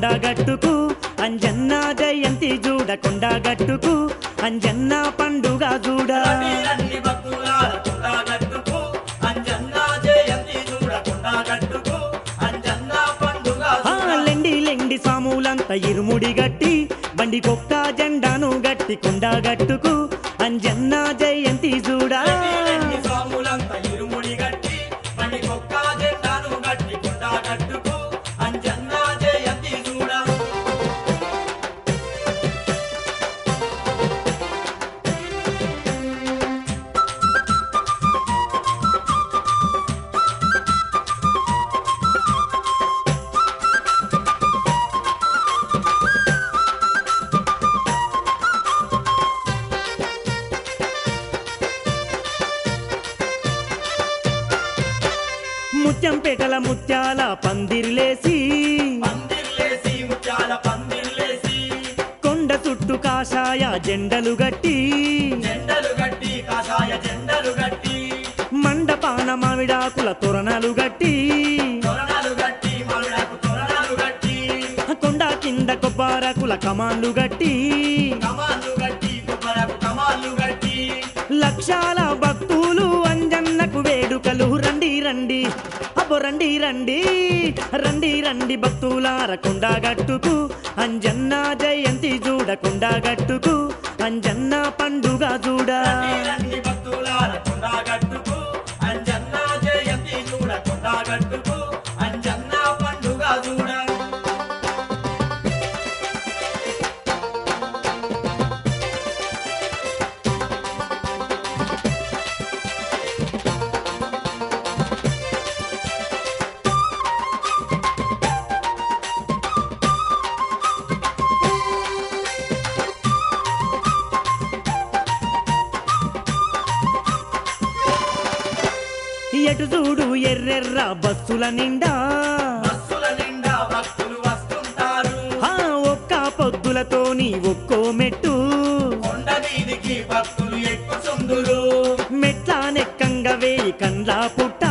కొండగట్టుకు అంజన్న జయంతి చూడ కొండగట్టుకు అంజన్న పండుగ చూడ రండి భక్తులార కొండగట్టుకు అంజన్న జయంతి చూడ కొండగట్టుకు అంజన్న పండుగ లెండి లెండి సాములంతా ఇరుముడి గట్టి బండికొక్క జెండాను గట్టి కొండగట్టుకు అంజన్న జయంతి చూడ సాములంతా ఇరుముడి గట్టి బండికొక్క జెండాను గట్టి కొండగట్టుకు అంజన్న జయంతి చూడ ముత్యంపేటల ముత్యాల పందిర్లేసి ముత్యాల పందిర్లేసి కొండ చుట్టూ కాషాయ జెండలు గట్టి కాషాయ జెండలు గట్టి మండపాన మామిడాకుల తోరణాలు గట్టి మామిడాకు తోరణాలు గట్టి కొండ కింద కొబ్బరాకుల కమాండ్లు గట్టి కొబ్బరకు కమాళ్ళు గట్టి లక్షాల భక్తులు అంజన్నకు వేడుకలు రండి రండి అబ్బో రండి రండి రండి రండి భక్తులార కొండగట్టుకు అంజన్న జయంతి చూడ కొండగట్టుకు అంజన్న పండుగ చూడ రండి భక్తులార కొండగట్టుకు అంజన్న జయంతి చూడ కొండగట్టుకు అంజన్న పండుగ చూడ ఎటు చూడు ఎర్రెర్ర బస్సుల నిండా భక్తులు వస్తుంటారు ఒక్క పొద్దులతోని ఒక్కో మెట్టు కొండ మీదికి భక్తులు ఎక్కుచుందురు మెట్ల నెక్కంగా వేయి కండ్ల పుట్ట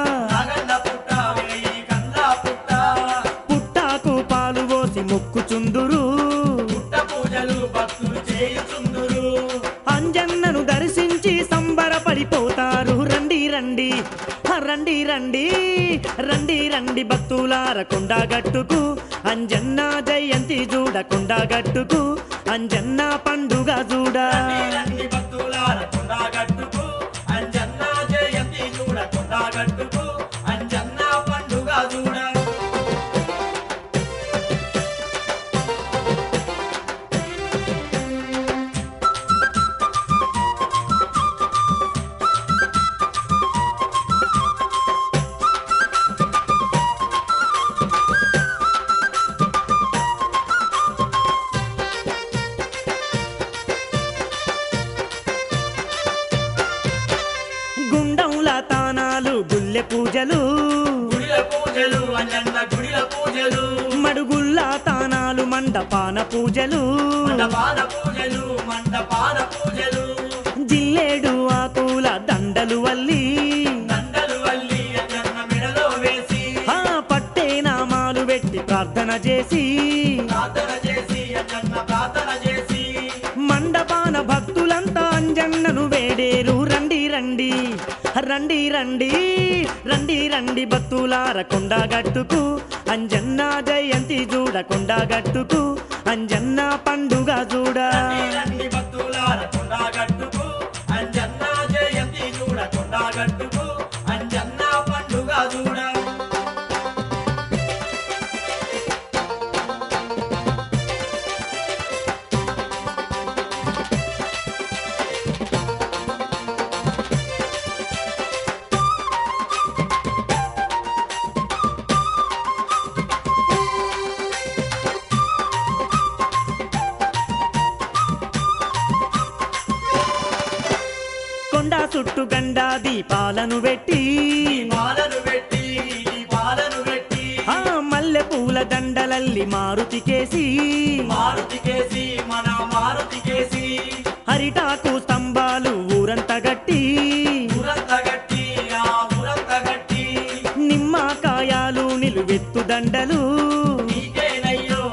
వేయి కండ్ల పుట్టాకు పాలు పోసి మొక్కుచుందురు పుట్ట పూజలు భక్తులు చేయుచుందురు అంజన్నను దర్శించి సంబరపడిపోతారు రండి రండి రండి రండి రండి రండి భక్తులార కొండగట్టుకు అంజన్న జయంతి చూడ కొండగట్టుకు అంజన్న పండుగ చూడ రండి భక్తులార కొండగట్టుకు అంజన్న జయంతి చూడ కొండగట్టుకు అంజన్న పండుగ చూడ గుండంల తానాలు గుల్లె పూజలు అంజన్న గుడిల పూజలు మడుగుల్ల తానాలు మండపాన పూజలు మండపాన పూజలు జిల్లేడు ఆకుల దండలు వల్లి అంజన్న మెడలో వేసి పట్టే నామాలు పెట్టి ప్రార్థన చేసి అంజన్న ప్రార్థన చేసి మండపాన భక్తులంతా అంజన్నను వేడేరు రండి రండి రండి రండి రండి రండి భక్తులార కొండగట్టుకు అంజన్న జయంతి చూడ కొండగట్టుకు అంజన్న పండుగ చూడ రండి భక్తులార కొండగట్టుకు అంజన్న జయంతి చూడ కొండగట్టుకు అంజన్న పండుగ చూడ కొండ చుట్టు గండా దీపాలను పెట్టి మల్లె పూల దండలల్లి మారుతికేసి మన మారుతికేసి హరిటాకు స్తంభాలు ఊరంతా గట్టి నిమ్మకాయాలు నిలువెత్తు దండలు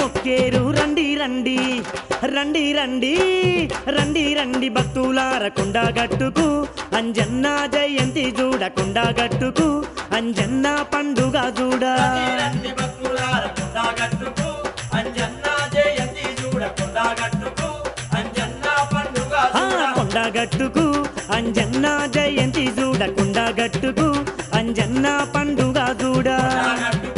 మొక్కేరు రండి రండి రండి రండి రండి రండి భక్తులార కొండగట్టుకు అంజన్న జయంతి చూడ కొండగట్టుకు అంజన్న పండుగ చూడ రండి భక్తులార కొండగట్టుకు అంజన్న జయంతి చూడ కొండగట్టుకు అంజన్న పండుగ చూడ కొండగట్టుకు అంజన్న జయంతి చూడ కొండగట్టుకు అంజన్న పండుగ చూడ కొండగట్టుకు